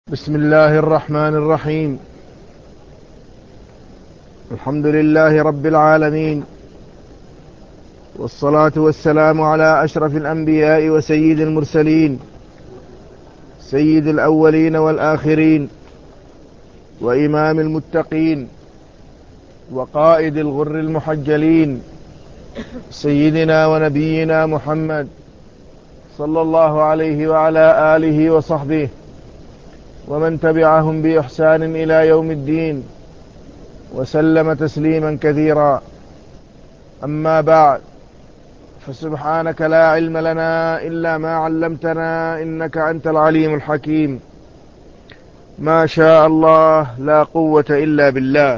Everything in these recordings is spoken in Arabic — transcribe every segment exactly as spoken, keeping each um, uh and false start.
بسم الله الرحمن الرحيم. الحمد لله رب العالمين، والصلاة والسلام على أشرف الأنبياء وسيد المرسلين، سيد الأولين والآخرين، وإمام المتقين، وقائد الغر المحجلين، سيدنا ونبينا محمد صلى الله عليه وعلى آله وصحبه ومن تبعهم بإحسان إلى يوم الدين، وسلم تسليما كثيرا. أما بعد، فسبحانك لا علم لنا إلا ما علمتنا، إنك أنت العليم الحكيم. ما شاء الله لا قوة إلا بالله.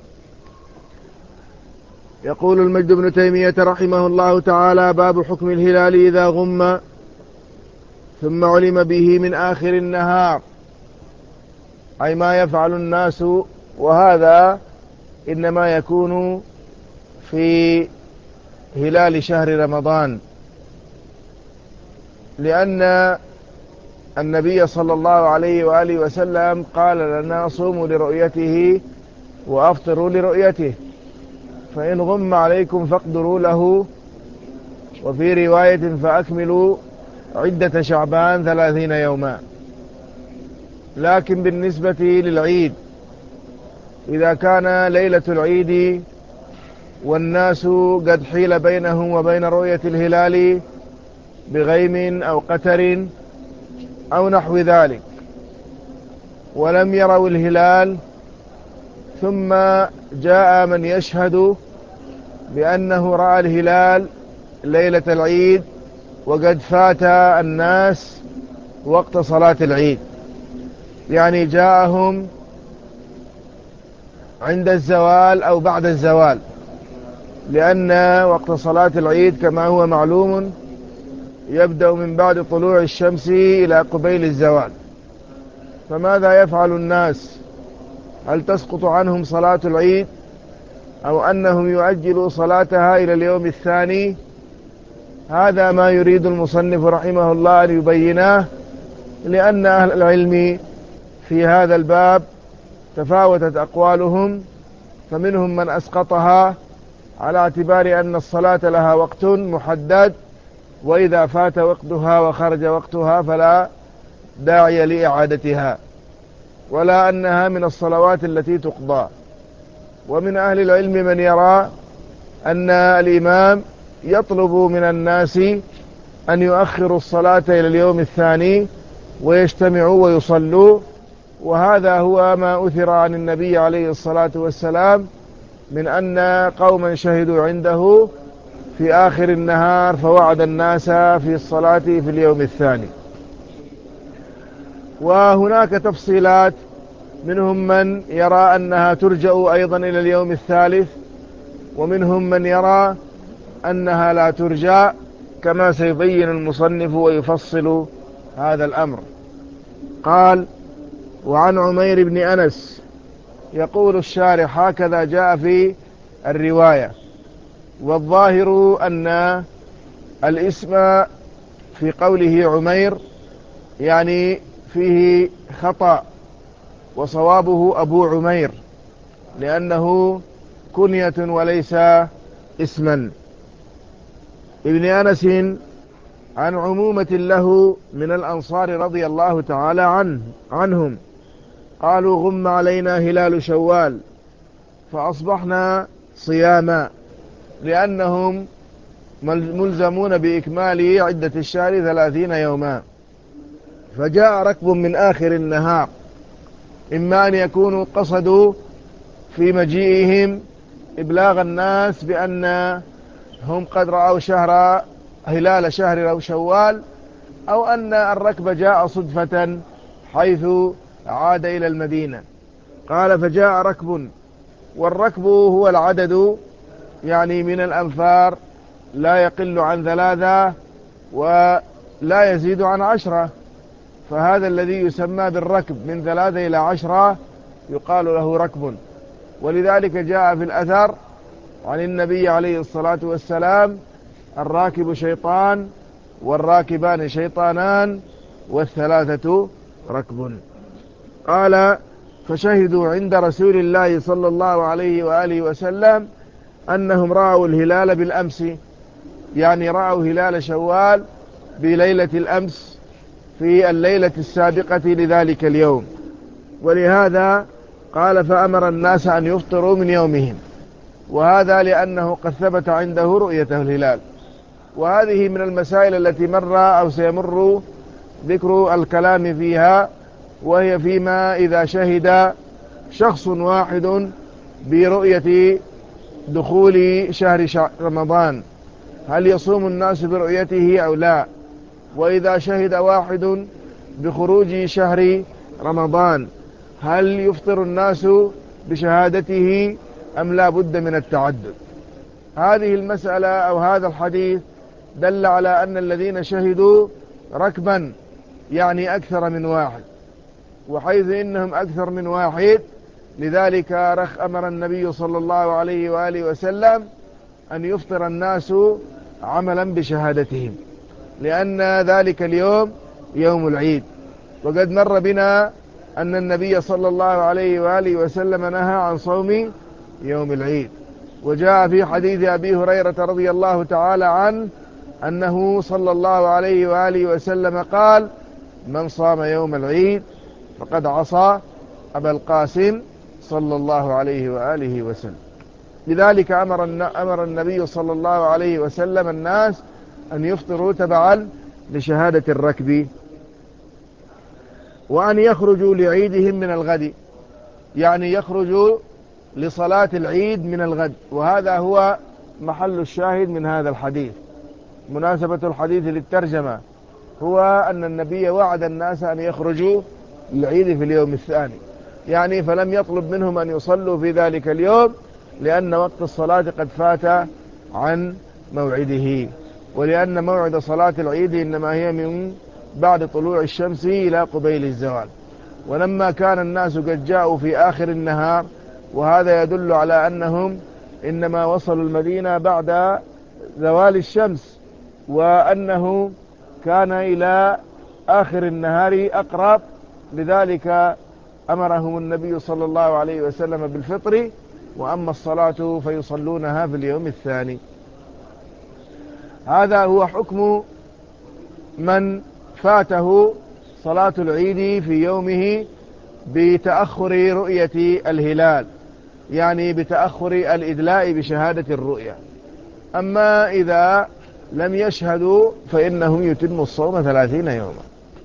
يقول المجد بن تيمية رحمه الله تعالى: باب حكم الهلال إذا غم ثم علم به من آخر النهار، أي ما يفعل الناس، وهذا إنما يكون في هلال شهر رمضان، لأن النبي صلى الله عليه وآله وسلم قال لنا: صوموا لرؤيته وأفطروا لرؤيته، فإن غم عليكم فاقدروا له، وفي رواية: فأكملوا عدة شعبان ثلاثين يوما. لكن بالنسبة للعيد، إذا كان ليلة العيد والناس قد حيل بينهم وبين رؤية الهلال بغيم أو قتر أو نحو ذلك، ولم يروا الهلال، ثم جاء من يشهد بأنه رأى الهلال ليلة العيد وقد فات الناس وقت صلاة العيد، يعني جاءهم عند الزوال أو بعد الزوال، لأن وقت صلاة العيد كما هو معلوم يبدأ من بعد طلوع الشمس إلى قبيل الزوال. فماذا يفعل الناس؟ هل تسقط عنهم صلاة العيد، أو أنهم يؤجلوا صلاتها إلى اليوم الثاني؟ هذا ما يريد المصنف رحمه الله أن يبيناه، لأن أهل العلم في هذا الباب تفاوتت أقوالهم، فمنهم من أسقطها على اعتبار أن الصلاة لها وقت محدد، وإذا فات وقتها وخرج وقتها فلا داعي لإعادتها، ولا أنها من الصلوات التي تقضى. ومن أهل العلم من يرى أن الإمام يطلب من الناس أن يؤخروا الصلاة إلى اليوم الثاني ويجتمعوا ويصلوا، وهذا هو ما أثر عن النبي عليه الصلاة والسلام من أن قوما شهدوا عنده في آخر النهار فوعد الناس في الصلاة في اليوم الثاني. وهناك تفصيلات، منهم من يرى أنها ترجع أيضا إلى اليوم الثالث، ومنهم من يرى أنها لا ترجع، كما سيبين المصنف ويفصل هذا الأمر. قال: وعن عمير بن أنس، يقول الشارح: هكذا جاء في الرواية، والظاهر أن الاسم في قوله عمير يعني فيه خطأ، وصوابه أبو عمير، لأنه كنية وليس اسما. ابن أنس عن عمومة له من الأنصار رضي الله تعالى عنه عنهم قالوا: غم علينا هلال شوال فأصبحنا صياما، لأنهم ملزمون بإكمال عدة الشهر ثلاثين يوما. فجاء ركب من آخر النهار، إما أن يكونوا قصدوا في مجيئهم إبلاغ الناس بأن هم قد رأوا شهر هلال شهر أو شوال، أو أن الركب جاء صدفة حيث عاد إلى المدينة. قال: فجاء ركب، والركب هو العدد، يعني من الأنفار لا يقل عن ثلاثة ولا يزيد عن عشرة، فهذا الذي يسمى بالركب من ثلاثة إلى عشرة يقال له ركب. ولذلك جاء في الأثر عن النبي عليه الصلاة والسلام: الراكب شيطان، والراكبان شيطانان، والثلاثة ركب. قال فشهدوا عند رسول الله صلى الله عليه وآله وسلم أنهم رأوا الهلال بالأمس، يعني رأوا هلال شوال بليلة الأمس في الليلة السابقة لذلك اليوم. ولهذا قال فأمر الناس أن يفطروا من يومهم، وهذا لأنه قد ثبت عنده رؤيته الهلال. وهذه من المسائل التي مر أو سيمر ذكر الكلام فيها، وهي فيما إذا شهد شخص واحد برؤية دخول شهر رمضان هل يصوم الناس برؤيته أو لا؟ وإذا شهد واحد بخروج شهر رمضان هل يفطر الناس بشهادته أم لا بد من التعدد؟ هذه المسألة أو هذا الحديث دل على أن الذين شهدوا ركبا يعني أكثر من واحد، وحيث إنهم أكثر من واحد لذلك رخ أمر النبي صلى الله عليه وآله وسلم أن يفطر الناس عملا بشهادتهم، لأن ذلك اليوم يوم العيد. وقد مر بنا أن النبي صلى الله عليه وآله وسلم نهى عن صوم يوم العيد. وجاء في حديث أبي هريرة رضي الله تعالى عنه أنه صلى الله عليه وآله وسلم قال من صام يوم العيد فقد عصى أبا القاسم صلى الله عليه وآله وسلم. لذلك أمر أمر النبي صلى الله عليه وسلم الناس أن يفطروا تبعا لشهادة الركب، وأن يخرجوا لعيدهم من الغد، يعني يخرجوا لصلاة العيد من الغد. وهذا هو محل الشاهد من هذا الحديث. مناسبة الحديث للترجمة هو أن النبي وعد الناس أن يخرجوا للعيد في اليوم الثاني، يعني فلم يطلب منهم أن يصلوا في ذلك اليوم لأن وقت الصلاة قد فات عن موعده، ولأن موعد صلاة العيد إنما هي من بعد طلوع الشمس إلى قبيل الزوال. ولما كان الناس قد جاءوا في آخر النهار، وهذا يدل على أنهم إنما وصلوا المدينة بعد زوال الشمس، وأنه كان إلى آخر النهار أقرب، لذلك أمرهم النبي صلى الله عليه وسلم بالفطر، وأما الصلاة فيصلونها في اليوم الثاني. هذا هو حكم من فاته صلاة العيد في يومه بتأخر رؤية الهلال، يعني بتأخر الإدلاء بشهادة الرؤية. أما إذا لم يشهدوا فإنهم يتموا الصوم ثلاثين يوما.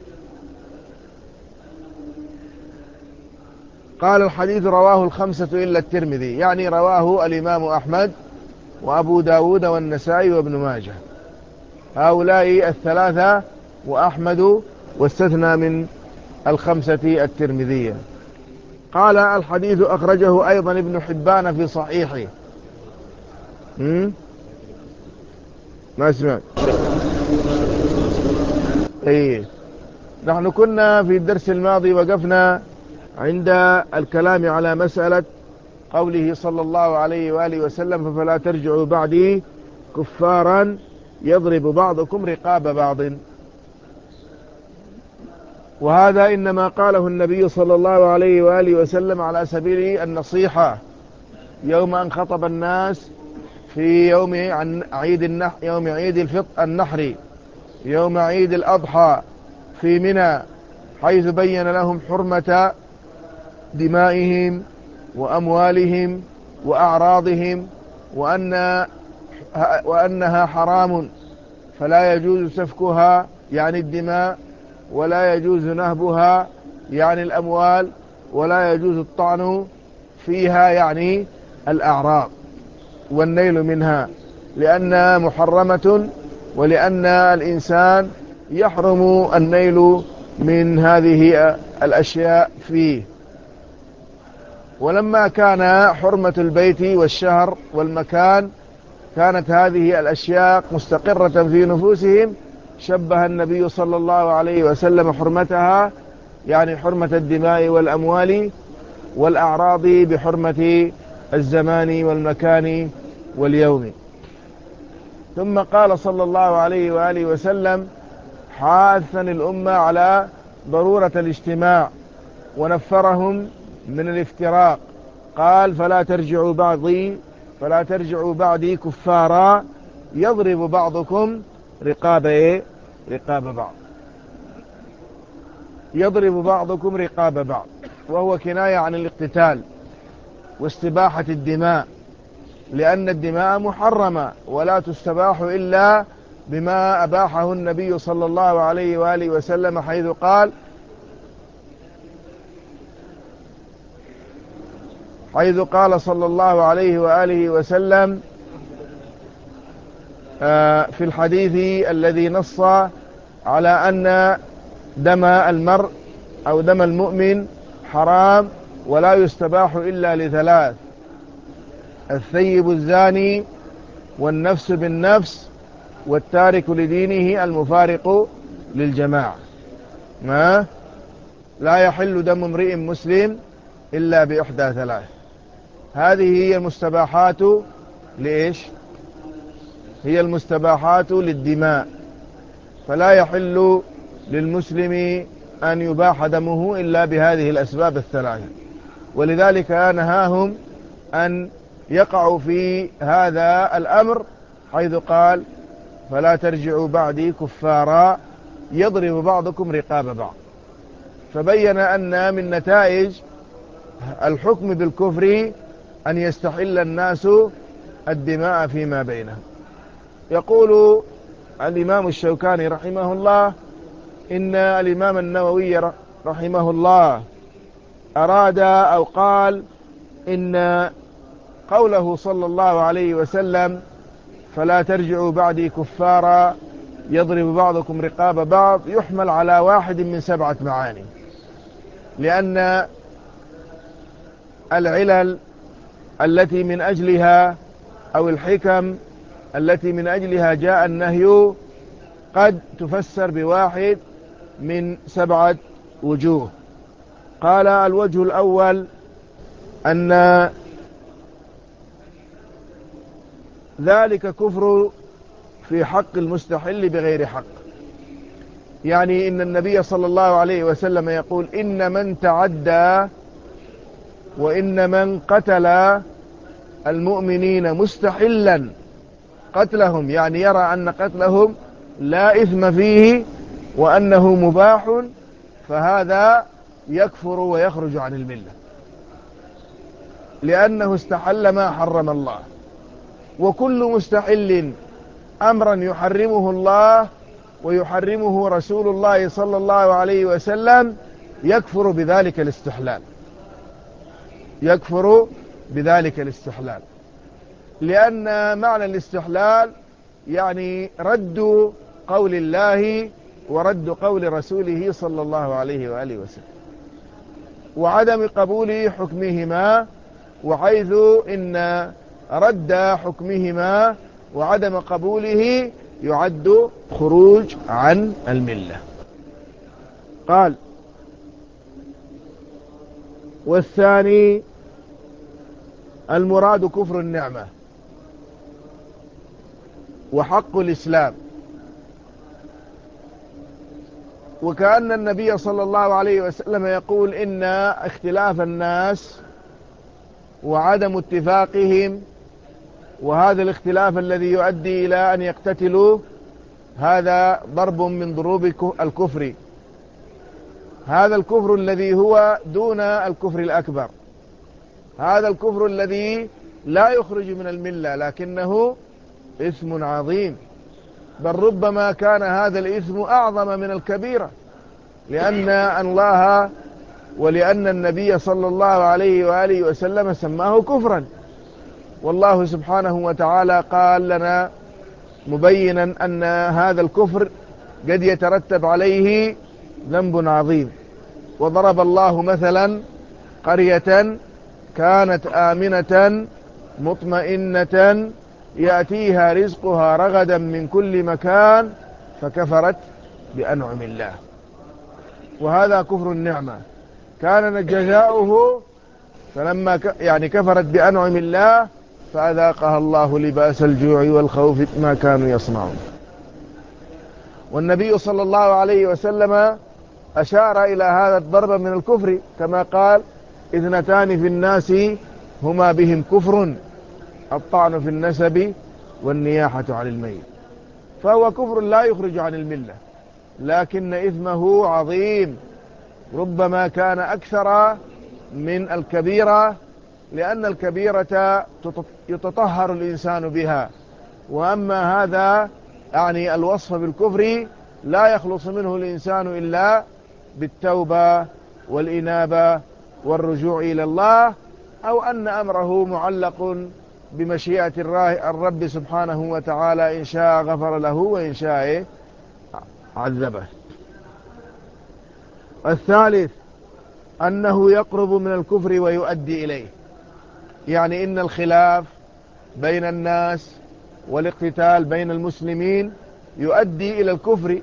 قال الحديث رواه الخمسة إلا الترمذي، يعني رواه الإمام أحمد وأبو داود والنسائي وابن ماجه، هؤلاء الثلاثة وأحمد، واستثنى من الخمسة الترمذية. قال الحديث أخرجه أيضا ابن حبان في صحيحه. ما سمعت. ايه، نحن كنا في الدرس الماضي وقفنا عند الكلام على مسألة قوله صلى الله عليه وآله وسلم فلا ترجعوا بعدي كفارا يضرب بعضكم رقاب بعض. وهذا إنما قاله النبي صلى الله عليه وآله وسلم على سبيل النصيحة يوم أن خطب الناس في يوم عيد النحر، يوم عيد الفطر النحر، يوم عيد الأضحى في منى، حيث بين لهم حرمة دمائهم وأموالهم وأعراضهم، وأن وأنها حرام فلا يجوز سفكها يعني الدماء، ولا يجوز نهبها يعني الأموال، ولا يجوز الطعن فيها يعني الأعراض والنيل منها، لأنها محرمة، ولأن الإنسان يحرم النيل من هذه الأشياء فيه. ولما كان حرمة البيت والشهر والمكان كانت هذه الأشياء مستقرة في نفوسهم، شبه النبي صلى الله عليه وسلم حرمتها يعني حرمة الدماء والأموال والأعراض بحرمة الزمان والمكان واليوم. ثم قال صلى الله عليه وآله وسلم حاثا الأمة على ضرورة الاجتماع ونفرهم من الافتراق. قال فلا ترجعوا بعضي فلا ترجعوا بعدي كفارا يضرب بعضكم رقاب إيه؟ رقاب بعض، يضرب بعضكم رقاب بعض، وهو كناية عن الاقتتال واستباحة الدماء، لأن الدماء محرمة ولا تستباح إلا بما أباحه النبي صلى الله عليه وآله وسلم، حيث قال حيث قال صلى الله عليه وآله وسلم في الحديث الذي نص على أن دم المرء أو دم المؤمن حرام ولا يستباح إلا لثلاث: الثيب الزاني، والنفس بالنفس، والتارك لدينه المفارق للجماعة. ما لا يحل دم امرئ مسلم إلا بإحدى ثلاث. هذه هي المستباحات لإيش؟ هي المستباحات للدماء، فلا يحل للمسلم أن يباح دمه إلا بهذه الأسباب الثلاثة، ولذلك نهاهم أن يقعوا في هذا الأمر، حيث قال فلا ترجعوا بعدي كفارا يضرب بعضكم رقاب بعض. فبين أن من نتائج الحكم بالكفر أن يستحل الناس الدماء فيما بينهم. يقول الإمام الشوكاني رحمه الله إن الإمام النووي رحمه الله أراد أو قال إن قوله صلى الله عليه وسلم فلا ترجعوا بعدي كفارا يضرب بعضكم رقاب بعض يحمل على واحد من سبعة معاني، لأن العلل التي من أجلها أو الحكم التي من أجلها جاء النهي قد تفسر بواحد من سبعة وجوه. قال الوجه الأول أن ذلك كفر في حق المستحل بغير حق، يعني إن النبي صلى الله عليه وسلم يقول إن من تعدى وإن من قتل المؤمنين مستحلا قتلهم، يعني يرى أن قتلهم لا إثم فيه وأنه مباح، فهذا يكفر ويخرج عن الملة، لأنه استحل ما حرم الله. وكل مستحل أمرا يحرمه الله ويحرمه رسول الله صلى الله عليه وسلم يكفر بذلك الاستحلال، يكفر بذلك الاستحلال، لأن معنى الاستحلال يعني رد قول الله ورد قول رسوله صلى الله عليه وآله وسلم، وعدم قبول حكمهما، وحيث إن رد حكمهما وعدم قبوله يعد خروج عن الملة. قال والثاني المراد كفر النعمة وحق الإسلام، وكأن النبي صلى الله عليه وسلم يقول إن اختلاف الناس وعدم اتفاقهم وهذا الاختلاف الذي يؤدي إلى أن يقتتلوا هذا ضرب من ضروب الكفر، هذا الكفر الذي هو دون الكفر الأكبر، هذا الكفر الذي لا يخرج من الملة لكنه إثم عظيم، بل ربما كان هذا الإثم أعظم من الكبيرة، لأن الله ولأن النبي صلى الله عليه وآله وسلم سماه كفرا، والله سبحانه وتعالى قال لنا مبينا أن هذا الكفر قد يترتب عليه ذنب عظيم. وضرب الله مثلا قرية كانت آمنة مطمئنة يأتيها رزقها رغدا من كل مكان فكفرت بأنعم الله، وهذا كفر النعمة كان جزاؤه فلما يعني كفرت بأنعم الله فأذاقها الله لباس الجوع والخوف ما كانوا يصنعون. والنبي صلى الله عليه وسلم أشار إلى هذا الضرب من الكفر كما قال اثنتان في الناس هما بهم كفر الطعن في النسب والنياحة عن الميت، فهو كفر لا يخرج عن الملة، لكن إثمه عظيم، ربما كان أكثر من الكبيرة، لأن الكبيرة يتطهر الإنسان بها، وأما هذا يعني الوصف بالكفر لا يخلص منه الإنسان إلا بالتوبة والإنابة والرجوع إلى الله، أو أن أمره معلق بمشيئة الرب سبحانه وتعالى، إن شاء غفر له وإن شاء عذبه. الثالث أنه يقرب من الكفر ويؤدي إليه، يعني إن الخلاف بين الناس والاقتتال بين المسلمين يؤدي إلى الكفر،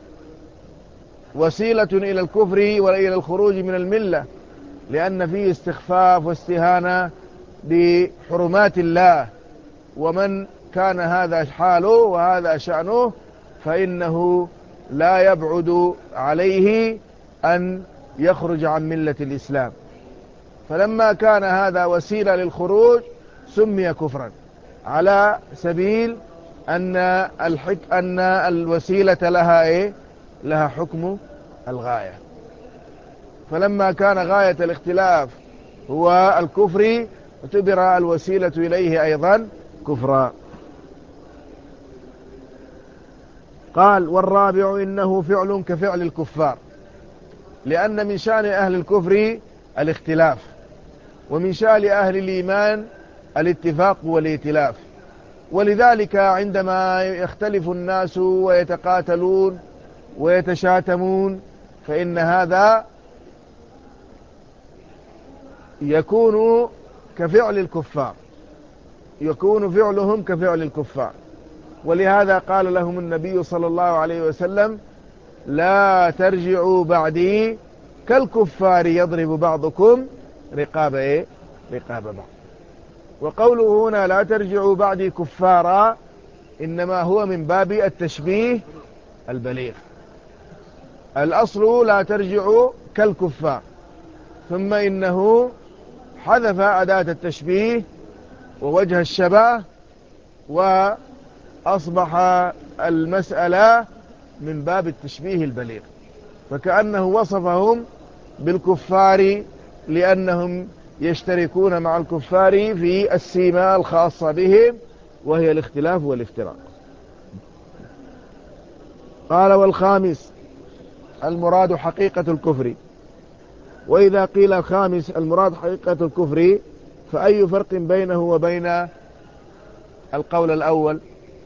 وسيلة إلى الكفر وإلى الخروج من الملة، لأن فيه استخفاف واستهانة بحرمات الله، ومن كان هذا حاله وهذا شأنه فإنه لا يبعد عليه أن يخرج عن ملة الإسلام. فلما كان هذا وسيلة للخروج سمي كفرا، على سبيل أن الحك أن الوسيلة لها إيه؟ لها حكم الغاية. فلما كان غاية الاختلاف هو الكفر اعتبر الوسيلة إليه أيضا كفرا. قال: والرابع إنه فعل كفعل الكفار، لأن من شأن أهل الكفر الاختلاف، ومن شأن أهل الإيمان الاتفاق والائتلاف، ولذلك عندما يختلف الناس ويتقاتلون ويتشاتمون فإن هذا يكون كفعل الكفار، يكون فعلهم كفعل الكفار. ولهذا قال لهم النبي صلى الله عليه وسلم: لا ترجعوا بعدي كالكفار يضرب بعضكم رقاب إيه؟ رقاب بعض. وقوله هنا لا ترجعوا بعدي كفارا إنما هو من باب التشبيه البليغ. الأصل لا ترجعوا كالكفار، ثم إنه حذف أداة التشبيه ووجه الشبه، وأصبح المسألة من باب التشبيه البليغ، فكأنه وصفهم بالكفار لأنهم يشتركون مع الكفار في السيمة الخاصة بهم وهي الاختلاف والافتراق. قال: والخامس المراد حقيقة الكفر. وإذا قيل الخامس المراد حقيقة الكفر فأي فرق بينه وبين القول الأول؟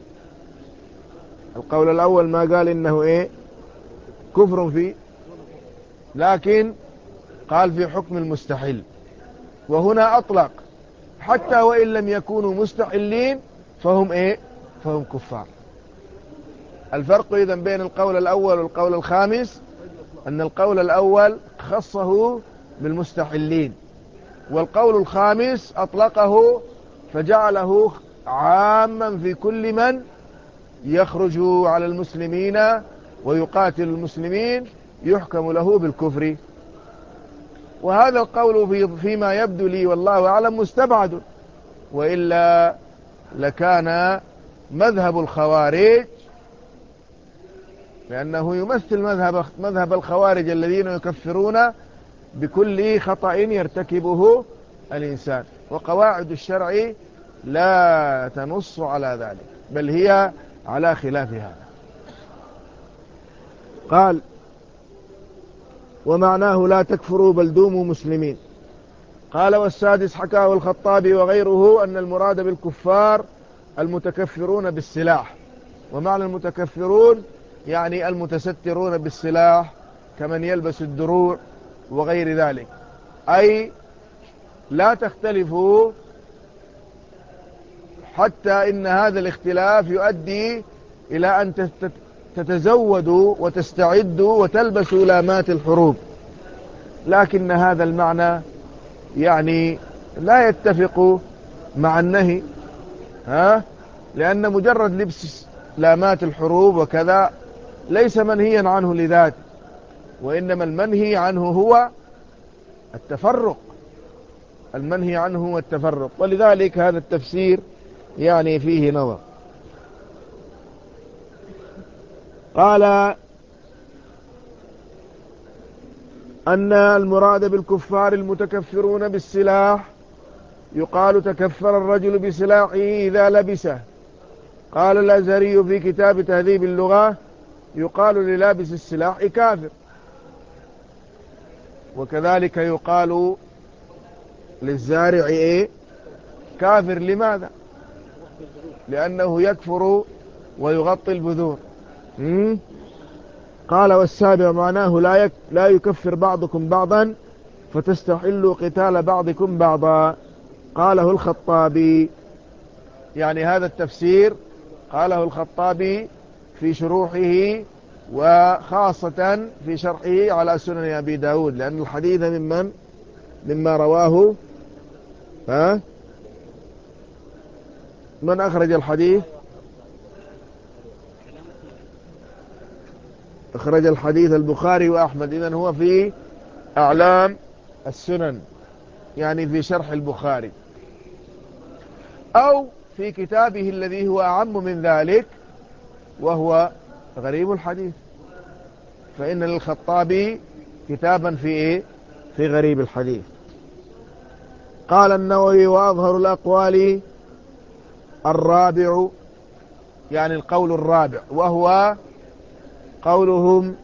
القول الأول ما قال إنه إيه؟ كفر فيه، لكن قال في حكم المستحل، وهنا أطلق حتى وإن لم يكونوا مستحلين فهم إيه؟ فهم كفار. الفرق إذن بين القول الأول والقول الخامس أن القول الأول خصه بالمستحلين، والقول الخامس أطلقه فجعله عاما في كل من يخرج على المسلمين ويقاتل المسلمين يحكم له بالكفر. وهذا القول في فيما يبدو لي والله أعلم مستبعد، وإلا لكان مذهب الخوارج، لأنه يمثل مذهب مذهب الخوارج الذين يكفرون بكل خطأ يرتكبه الإنسان، وقواعد الشرع لا تنص على ذلك بل هي على خلاف هذا. قال: ومعناه لا تكفروا بل دوموا مسلمين. قال: والسادس حكاه الخطابي وغيره أن المراد بالكفار المتكفرون بالسلاح، ومعنى المتكفرون يعني المتسترون بالسلاح كمن يلبس الدروع وغير ذلك، أي لا تختلفوا حتى إن هذا الاختلاف يؤدي إلى أن تتزودوا وتستعدوا وتلبسوا لامات الحروب، لكن هذا المعنى يعني لا يتفق مع النهي، ها؟ لأن مجرد لبس لامات الحروب وكذا ليس منهيا عنه لذاته، وإنما المنهي عنه هو التفرق، المنهي عنه هو التفرق. ولذلك هذا التفسير يعني فيه نظر. قال أن المراد بالكفار المتكفرون بالسلاح يقال تكفر الرجل بسلاحه إذا لبسه. قال الأزهري في كتاب تهذيب اللغة يقال للابس السلاح كافر، وكذلك يقال للزارع إيه؟ كافر. لماذا؟ لأنه يكفر ويغطي البذور. قال والسابع معناه لا, يك لا يكفر بعضكم بعضا فتستحلوا قتال بعضكم بعضا. قاله الخطابي، يعني هذا التفسير قاله الخطابي في شروحه وخاصة في شرحه على سنن أبي داود، لأن الحديث ممن مما رواه ها من أخرج الحديث؟ أخرج الحديث البخاري وأحمد، إذن هو في أعلام السنن، يعني في شرح البخاري، أو في كتابه الذي هو أعم من ذلك وهو غريب الحديث، فإن للخطابي كتابا في إيه؟ في غريب الحديث. قال النووي وأظهر الأقوال الرابع، يعني القول الرابع، وهو قولهم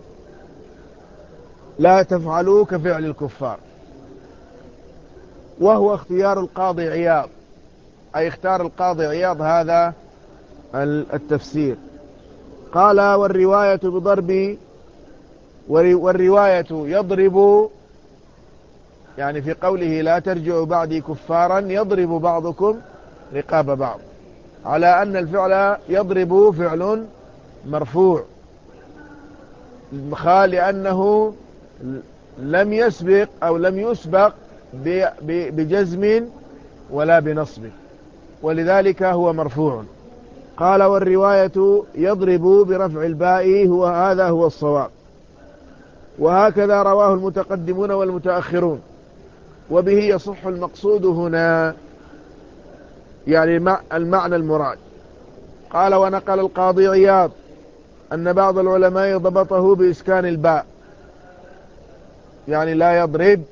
لا تفعلوا كفعل الكفار، وهو اختيار القاضي عياض، أي اختار القاضي عياض هذا التفسير. قال والرواية بضرب، والرواية يضرب، يعني في قوله لا ترجعوا بعدي كفارا يضرب بعضكم رقاب بعض، على أن الفعل يضرب فعل مرفوع، لأنه لم يسبق أو لم يسبق بجزم ولا بنصب، ولذلك هو مرفوع. قال والرواية يضرب برفع الباء، هو هذا هو الصواب، وهكذا رواه المتقدمون والمتأخرون، وبه يصح المقصود هنا، يعني المعنى المراد. قال ونقل القاضي عياض أن بعض العلماء ضبطه بإسكان الباء، يعني لا يضرب،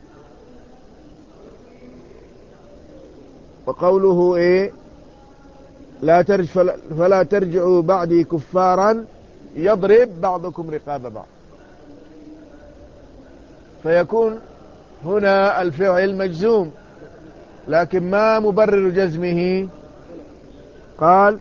وقوله إيه لا ترج فلا ترجعوا بعدي كفارا يضرب بعضكم رقاب بعض، فيكون هنا الفعل مجزوم، لكن ما مبرر جزمه؟ قال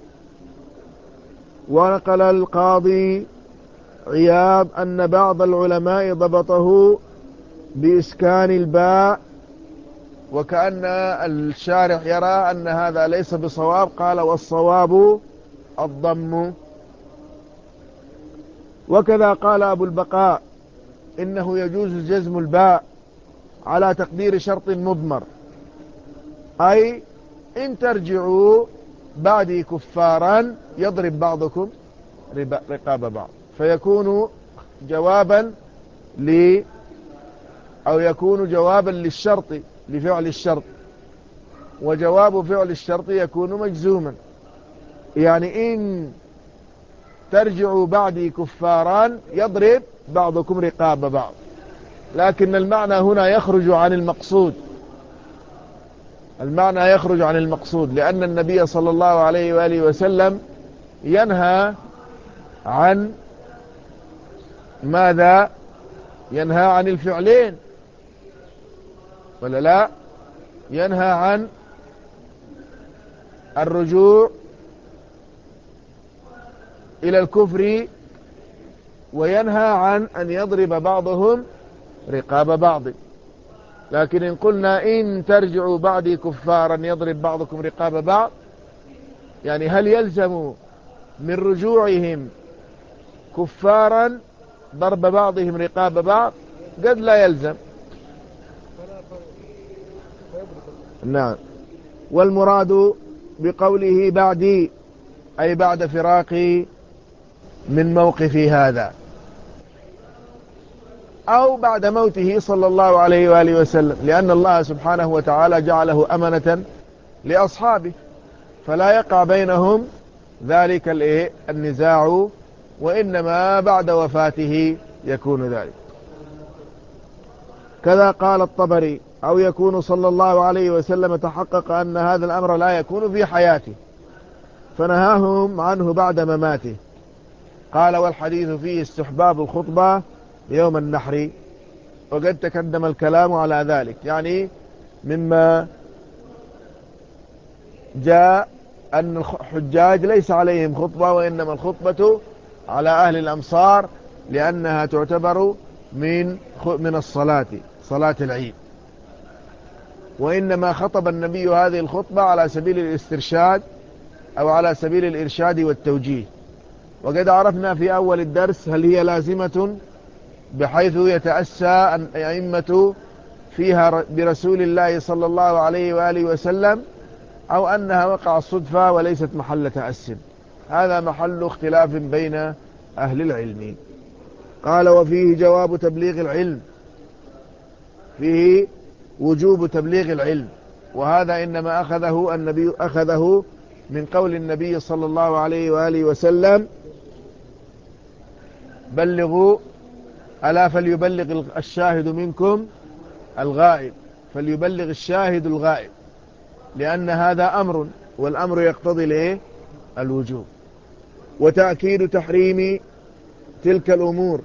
ونقل القاضي عياض أن بعض العلماء ضبطه بإسكان الباء، وكأن الشارح يرى أن هذا ليس بصواب، قال والصواب الضم. وكذا قال أبو البقاء إنه يجوز جزم الباء على تقدير شرط مضمر، أي إن ترجعوا بعدي كفارا يضرب بعضكم رقاب بعض، فيكون جوابا ل أو يكون جوابا للشرط، لفعل الشرط، وجواب فعل الشرط يكون مجزوما، يعني إن ترجعوا بعدي كفارا يضرب بعضكم رقاب بعض، لكن المعنى هنا يخرج عن المقصود، المعنى يخرج عن المقصود، لأن النبي صلى الله عليه وآله وسلم ينهى عن ماذا؟ ينهى عن الفعلين ولا لا؟ ينهى عن الرجوع إلى الكفر، وينهى عن أن يضرب بعضهم رقاب بعض. لكن إن قلنا إن ترجعوا بعدي كفارا يضرب بعضكم رقاب بعض، يعني هل يلزم من رجوعهم كفارا ضرب بعضهم رقاب بعض؟ قد لا يلزم. نعم. والمراد بقوله بعدي أي بعد فراقي من موقفي هذا، أو بعد موته صلى الله عليه وآله وسلم، لأن الله سبحانه وتعالى جعله أمنة لأصحابه، فلا يقع بينهم ذلك النزاع، وإنما بعد وفاته يكون ذلك. كذا قال الطبري: أو يكون صلى الله عليه وسلم تحقق أن هذا الأمر لا يكون في حياته فنهاهم عنه بعد مماته. قال: والحديث فيه استحباب الخطبة يوم النحر، وقد تقدم الكلام على ذلك. يعني مما جاء أن الحجاج ليس عليهم خطبة، وإنما الخطبة على أهل الأمصار، لأنها تعتبر من من الصلاة، صلاة العيد. وإنما خطب النبي هذه الخطبة على سبيل الاسترشاد أو على سبيل الإرشاد والتوجيه. وقد عرفنا في أول الدرس هل هي لازمة بحيث يتأسى الأئمة فيها برسول الله صلى الله عليه وآله وسلم، أو أنها وقع صدفة وليست محل تأس. هذا محل اختلاف بين أهل العلم. قال: وفيه جواب تبليغ العلم، فيه وجوب تبليغ العلم، وهذا إنما أخذه النبي أخذه من قول النبي صلى الله عليه وآله وسلم: بلغوا، ألا فليبلغ الشاهد منكم الغائب، فليبلغ الشاهد الغائب، لأن هذا أمر، والأمر يقتضي الايه؟ الوجوب. وتأكيد تحريم تلك الأمور،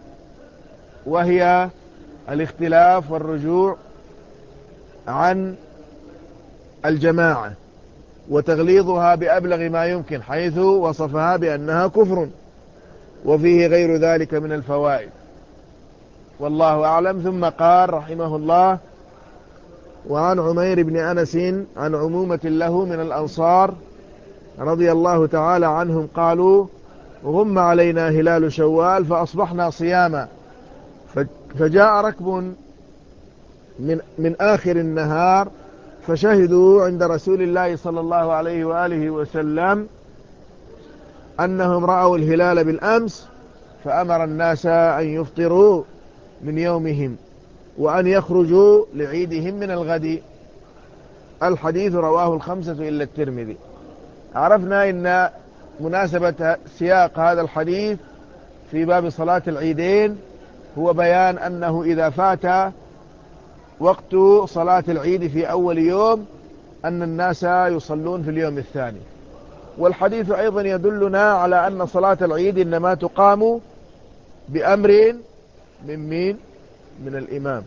وهي الاختلاف والرجوع عن الجماعة، وتغليظها بأبلغ ما يمكن، حيث وصفها بأنها كفر، وفيه غير ذلك من الفوائد، والله أعلم. ثم قال رحمه الله: وعن عمير بن أنس عن عمومة له من الأنصار رضي الله تعالى عنهم قالوا: غم علينا هلال شوال فأصبحنا صياما، فجاء ركب من, من آخر النهار فشهدوا عند رسول الله صلى الله عليه وآله وسلم أنهم رأوا الهلال بالأمس، فأمر الناس أن يفطروا من يومهم وأن يخرجوا لعيدهم من الغد. الحديث رواه الخمسة إلا الترمذي. عرفنا إن مناسبة سياق هذا الحديث في باب صلاة العيدين هو بيان أنه إذا فات وقت صلاة العيد في أول يوم أن الناس يصلون في اليوم الثاني. والحديث أيضا يدلنا على أن صلاة العيد إنما تقام بأمر من مين؟ من الإمام.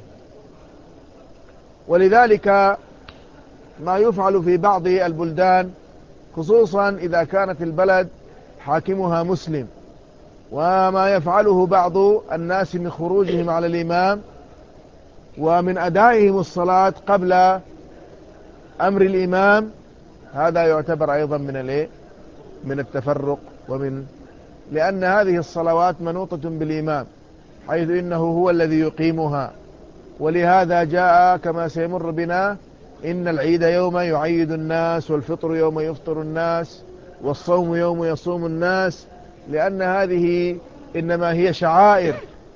ولذلك ما يفعل في بعض البلدان، خصوصا إذا كانت البلد حاكمها مسلم، وما يفعله بعض الناس من خروجهم على الإمام ومن أدائهم الصلاة قبل أمر الإمام، هذا يعتبر أيضا من الايه؟ من التفرق، ومن لأن هذه الصلوات منوطة بالإمام، حيث إنه هو الذي يقيمها. ولهذا جاء كما سيمر بنا: إن العيد يوم يعيد الناس، والفطر يوم يفطر الناس، والصوم يوم يصوم الناس، لأن هذه إنما هي شعائر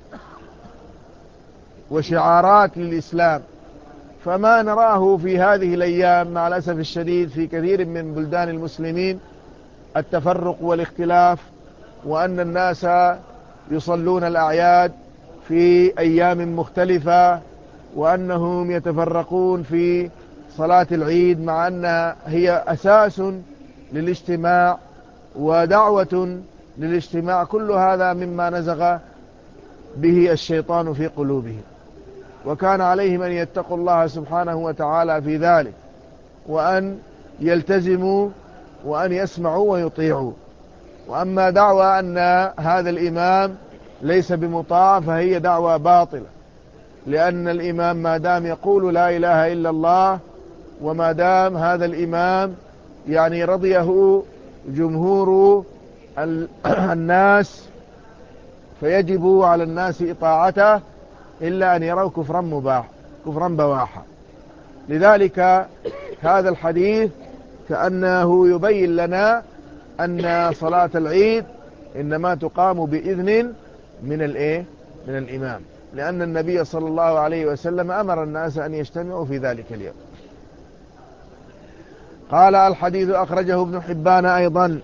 وشعارات للإسلام. فما نراه في هذه الأيام مع الأسف الشديد في كثير من بلدان المسلمين التفرق والاختلاف، وأن الناس يصلون الأعياد في أيام مختلفة، وأنهم يتفرقون في صلاة العيد، مع أنها هي أساس للاجتماع ودعوة للاجتماع. كل هذا مما نزغ به الشيطان في قلوبهم، وكان عليهم أن يتقوا الله سبحانه وتعالى في ذلك، وأن يلتزموا وأن يسمعوا ويطيعوا. وأما دعوى أن هذا الإمام ليس بمطاع فهي دعوى باطلة، لأن الإمام ما دام يقول لا إله إلا الله، وما دام هذا الإمام يعني رضيه جمهور الناس، فيجب على الناس إطاعته إلا أن يروا كفرا مباح كفرا بواحا. لذلك هذا الحديث كأنه يبين لنا أن صلاة العيد إنما تقام بإذن من الإيه؟ من الإمام. لأن النبي صلى الله عليه وسلم أمر الناس أن يجتمعوا في ذلك اليوم. قال الحديث أخرجه ابن حبان أيضا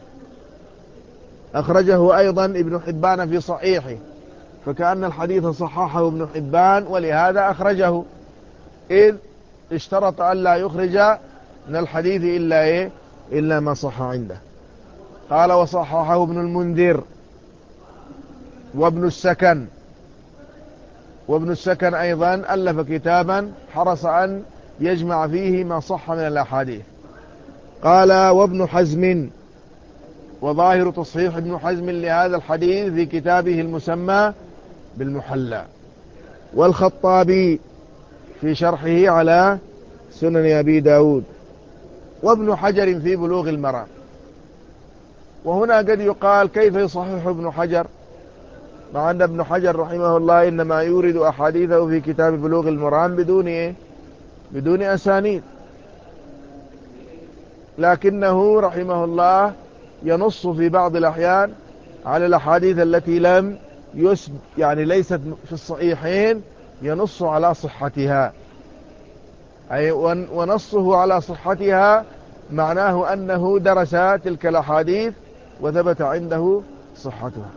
أخرجه أيضا ابن حبان في صحيحه، فكأن الحديث صححه ابن حبان ولهذا أخرجه، إذ اشترط أن لا يخرج من الحديث إلا إيه إلا ما صح عنده. قال وصححه ابن المنذر وابن السكن وابن السكن أيضا ألف كتابا حرص أن يجمع فيه ما صح من الأحاديث. قال وابن حزم، وظاهر تصحيح ابن حزم لهذا الحديث في كتابه المسمى بالمحلى، والخطابي في شرحه على سنن أبي داود، وابن حجر في بلوغ المرام. وهنا قد يقال كيف يصحح ابن حجر، مع أن ابن حجر رحمه الله إنما يورد أحاديثه في كتاب بلوغ المرام بدون إيه؟ بدون أسانيد، لكنه رحمه الله ينص في بعض الأحيان على الأحاديث التي لم يسب يعني ليست في الصحيحين، ينص على صحتها، أي ونصه على صحتها معناه أنه درس تلك الأحاديث وثبت عنده صحتها.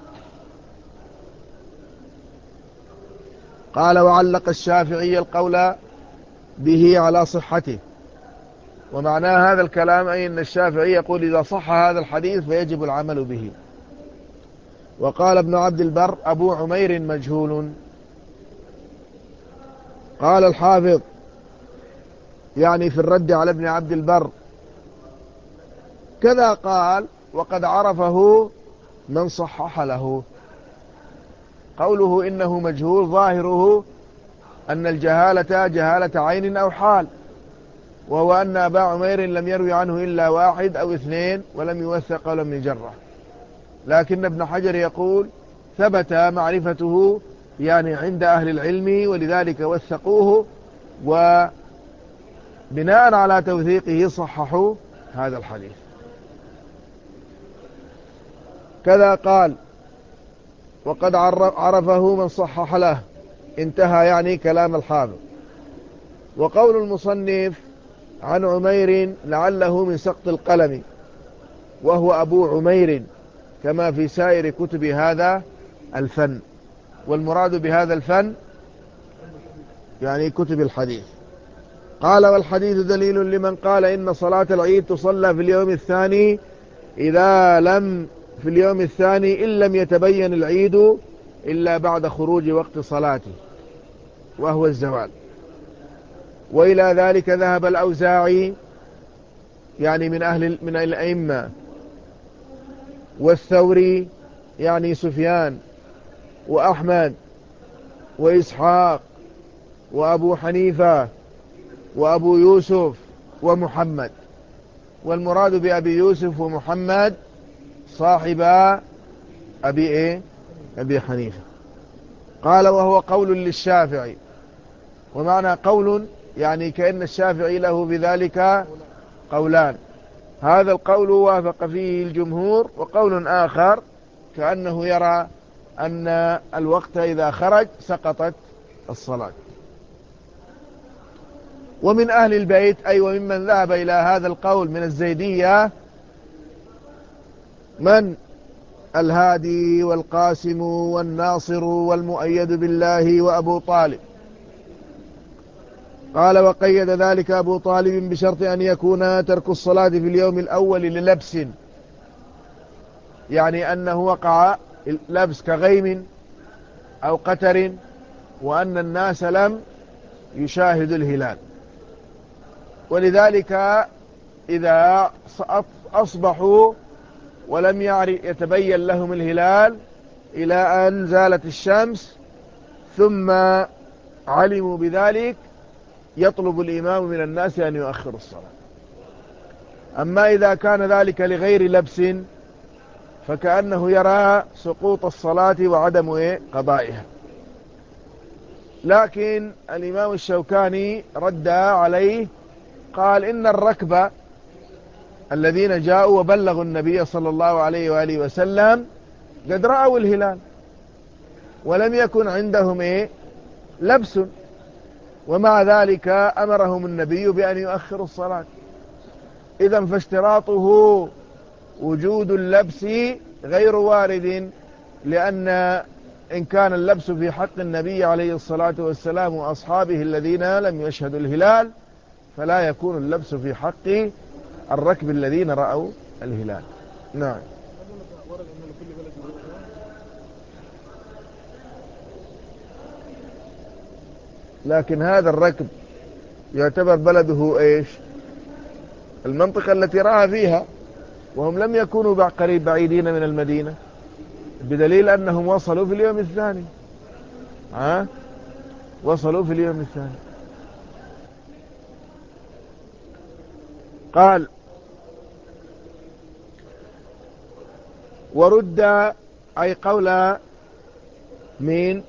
قال وعلق الشافعي القول به على صحته، ومعنى هذا الكلام أي أن الشافعي يقول إذا صح هذا الحديث فيجب العمل به. وقال ابن عبد البر أبو عمير مجهول. قال الحافظ يعني في الرد على ابن عبد البر كذا قال وقد عرفه من صحح له. قوله إنه مجهول ظاهره أن الجهالة جهالة عين أو حال، وهو أن أبا عمير لم يروي عنه إلا واحد أو اثنين ولم يوثق ولم يجرح، لكن ابن حجر يقول ثبت معرفته يعني عند أهل العلم ولذلك وثقوه، وبناء على توثيقه صححوا هذا الحديث. كذا قال وقد عرفه من صحح له، انتهى يعني كلام الحافظ. وقول المصنف عن عمير لعله من سقط القلم، وهو أبو عمير كما في سائر كتب هذا الفن، والمراد بهذا الفن يعني كتب الحديث. قال والحديث دليل لمن قال إن صلاة العيد تصلى في اليوم الثاني إذا لم في اليوم الثاني إن لم يتبين العيد إلا بعد خروج وقت صلاته وهو الزوال. وإلى ذلك ذهب الأوزاعي يعني من أهل من الأئمة، والثوري يعني سفيان، وأحمد، وإسحاق، وأبو حنيفة، وأبو يوسف، ومحمد. والمراد بأبي يوسف ومحمد صاحبا أبي إيه؟ أبي حنيفة. قال وهو قول للشافعي، ومعنى قول يعني كأن الشافعي له بذلك قولان، هذا القول وافق فيه الجمهور، وقول آخر كأنه يرى أن الوقت إذا خرج سقطت الصلاة. ومن أهل البيت أي أيوة وممن ذهب إلى هذا القول من الزيدية من الهادي والقاسم والناصر والمؤيد بالله وأبو طالب. قال وقيد ذلك أبو طالب بشرط أن يكون ترك الصلاة في اليوم الأول للبس، يعني أنه وقع لبس كغيم أو قتر وأن الناس لم يشاهدوا الهلال، ولذلك إذا أصبحوا ولم يتبين لهم الهلال إلى أن زالت الشمس ثم علموا بذلك يطلب الإمام من الناس أن يؤخر الصلاة. أما إذا كان ذلك لغير لبس فكأنه يرى سقوط الصلاة وعدم قضائها. لكن الإمام الشوكاني رد عليه قال إن الركب الذين جاءوا وبلغوا النبي صلى الله عليه وآله وسلم قد رأوا الهلال ولم يكن عندهم إيه لبس، ومع ذلك أمرهم النبي بأن يؤخروا الصلاة. إذن فاشتراطه وجود اللبس غير وارد، لأن إن كان اللبس في حق النبي عليه الصلاة والسلام وأصحابه الذين لم يشهدوا الهلال، فلا يكون اللبس في حق الركب الذين رأوا الهلال. نعم. لكن هذا الركب يعتبر بلده ايش؟ المنطقة التي رأى فيها، وهم لم يكونوا قريب بعيدين من المدينة، بدليل أنهم وصلوا في اليوم الثاني. ها؟ وصلوا في اليوم الثاني. قال: ورد، أي قول مين؟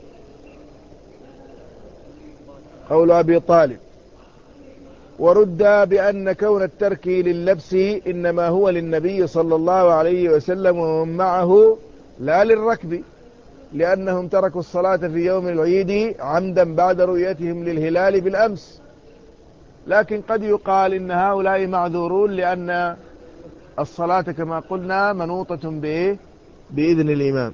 قول أبي طالب. ورد بأن كون الترك لللبس إنما هو للنبي صلى الله عليه وسلم ومن معه، لا للركب، لأنهم تركوا الصلاة في يوم العيد عمدا بعد رؤيتهم للهلال بالأمس. لكن قد يقال إن هؤلاء معذورون، لأن الصلاة كما قلنا منوطة بإذن الإمام.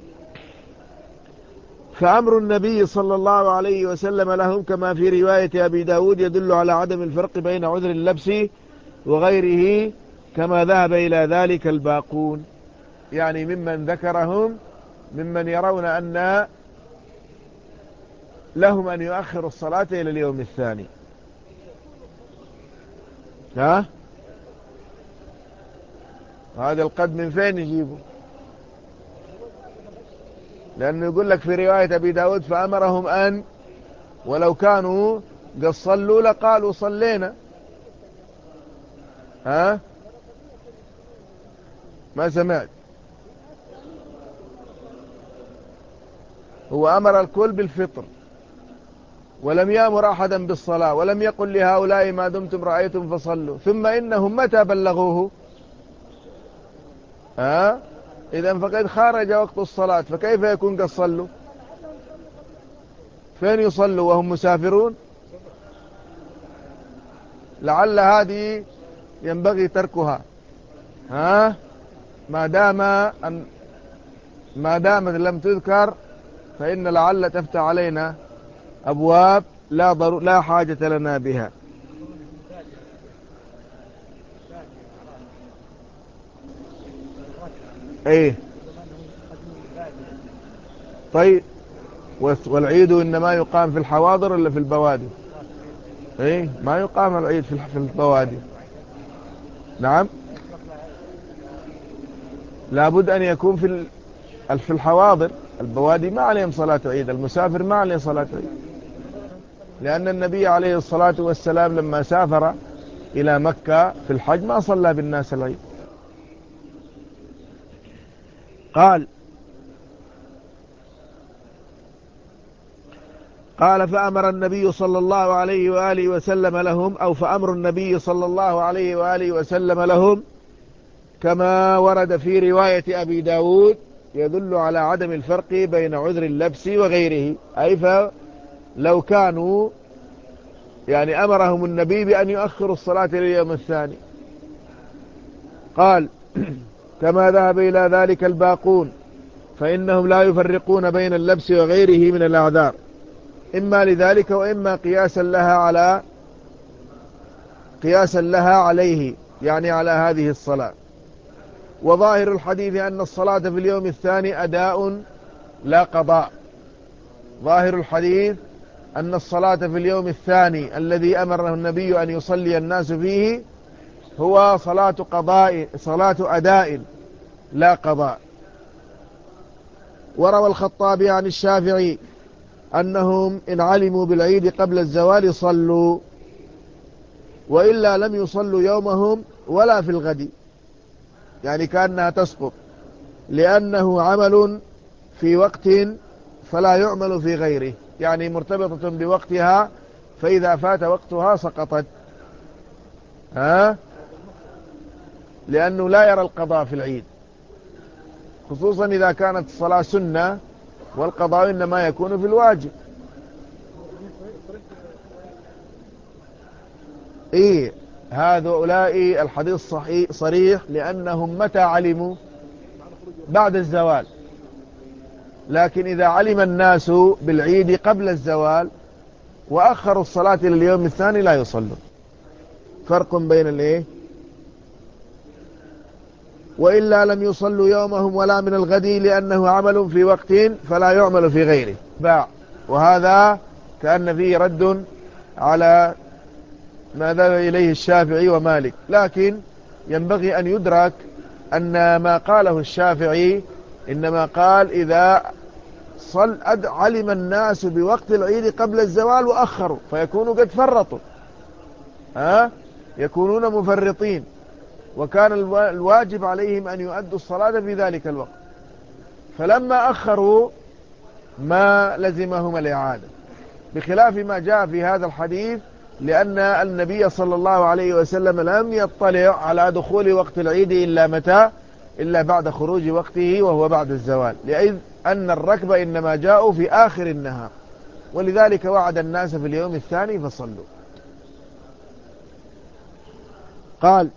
فأمر النبي صلى الله عليه وسلم لهم كما في رواية أبي داود يدل على عدم الفرق بين عذر اللبس وغيره، كما ذهب إلى ذلك الباقون، يعني ممن ذكرهم ممن يرون أن لهم أن يؤخروا الصلاة إلى اليوم الثاني. ها؟ هذا القد من فين يجيبه؟ لأنه يقول لك في رواية أبي داود فأمرهم أن، ولو كانوا قد صلوا لقالوا صلينا. ها؟ ما سمعت. هو أمر الكل بالفطر، ولم يأمر أحدا بالصلاة، ولم يقل لهؤلاء ما دمتم رأيتم فصلوا. ثم إنهم متى بلغوه؟ ها؟ إذن فقد خارج وقت الصلاة، فكيف يكون قد صلوا؟ فين يصلوا وهم مسافرون؟ لعل هذه ينبغي تركها. ها؟ ما دام أن ما دامت لم تذكر، فإن لعل تفتح علينا أبواب لا ضر... لا حاجة لنا بها. ايه طيب، والعيد إنما يقام في الحواضر ولا في البوادي؟ ايه ما يقام العيد في في البوادي. نعم، لابد أن يكون في في الحواضر. البوادي ما عليهم صلاة عيد، المسافر ما عليه صلاة عيد، لأن النبي عليه الصلاة والسلام لما سافر إلى مكة في الحج ما صلى بالناس العيد. قال قال فأمر النبي صلى الله عليه وآله وسلم لهم، أو فأمر النبي صلى الله عليه وآله وسلم لهم كما ورد في رواية أبي داود يدل على عدم الفرق بين عذر اللبس وغيره. أي فلو كانوا يعني أمرهم النبي بأن يؤخروا الصلاة لليوم الثاني. قال كما ذهب إلى ذلك الباقون، فإنهم لا يفرقون بين اللبس وغيره من الأعذار، إما لذلك وإما قياسا لها على قياسا لها عليه، يعني على هذه الصلاة. وظاهر الحديث أن الصلاة في اليوم الثاني أداء لا قضاء. ظاهر الحديث أن الصلاة في اليوم الثاني الذي أمره النبي أن يصلي الناس فيه هو صلاة قضاء، صلاة أداء لا قضاء. وروى الخطابي عن الشافعي أنهم إن علموا بالعيد قبل الزوال صلوا، وإلا لم يصلوا يومهم ولا في الغد، يعني كأنها تسقط، لأنه عمل في وقت فلا يعمل في غيره، يعني مرتبطة بوقتها، فإذا فات وقتها سقطت. ها؟ لأنه لا يرى القضاء في العيد، خصوصا إذا كانت الصلاة سنة، والقضاء إنما يكون في الواجب. إيه هؤلاء الحديث صحيح صريح لأنهم متى علموا؟ بعد الزوال. لكن إذا علم الناس بالعيد قبل الزوال وأخروا الصلاة إلى اليوم الثاني لا يصلوا. فرق بين الايه؟ وإلا لم يصلوا يومهم ولا من الغد لأنه عمل في وقت فلا يعمل في غيره باع. وهذا كأن فيه رد على ما ذهب إليه الشافعي ومالك، لكن ينبغي أن يدرك أن ما قاله الشافعي إنما قال إذا صل علم الناس بوقت العيد قبل الزوال وأخروا فيكونوا قد فرطوا، ها يكونون مفرطين، وكان الواجب عليهم أن يؤدوا الصلاة في ذلك الوقت، فلما أخروا ما لزمهم الإعادة، بخلاف ما جاء في هذا الحديث لأن النبي صلى الله عليه وسلم لم يطلع على دخول وقت العيد إلا متى؟ إلا بعد خروج وقته وهو بعد الزوال، لأن أن الركب إنما جاءوا في آخر النهار، ولذلك وعد الناس في اليوم الثاني فصلوا. قال: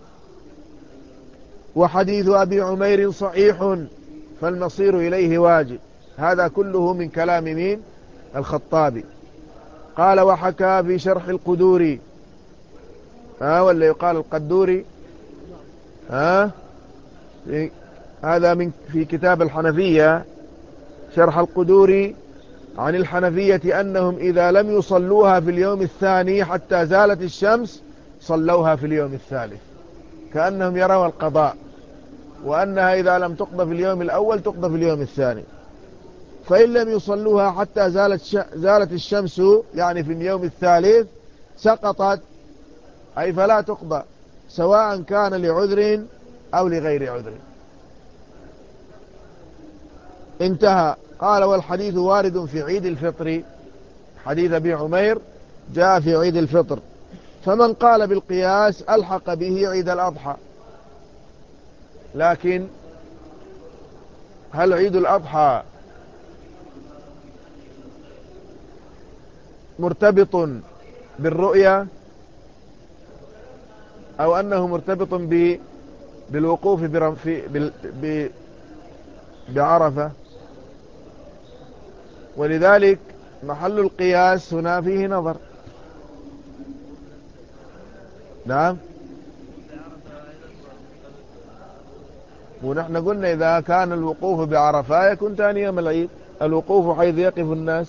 وحديث أبي عمير صحيح فالمصير إليه واجب. هذا كله من كلام مين؟ الخطابي. قال: وحكى في شرح القدوري، ها ولا يقال القدوري، ها هذا من في كتاب الحنفية شرح القدوري عن الحنفية أنهم إذا لم يصلوها في اليوم الثاني حتى زالت الشمس صلوها في اليوم الثالث، كأنهم يروا القضاء، وأنها إذا لم تقضى في اليوم الأول تقضى في اليوم الثاني. فإن لم يصلوها حتى زالت, ش... زالت الشمس يعني في اليوم الثالث سقطت، أي فلا تقضى، سواء كان لعذر أو لغير عذر. انتهى. قال: والحديث وارد في عيد الفطر، حديث أبي عمير جاء في عيد الفطر، فمن قال بالقياس ألحق به عيد الأضحى. لكن هل عيد الأضحى مرتبط بالرؤية أو أنه مرتبط بالوقوف بعرفة؟ ولذلك محل القياس هنا فيه نظر. نعم، ونحن قلنا إذا كان الوقوف بعرفة يكون ثاني يوم العيد، الوقوف حيث يقف الناس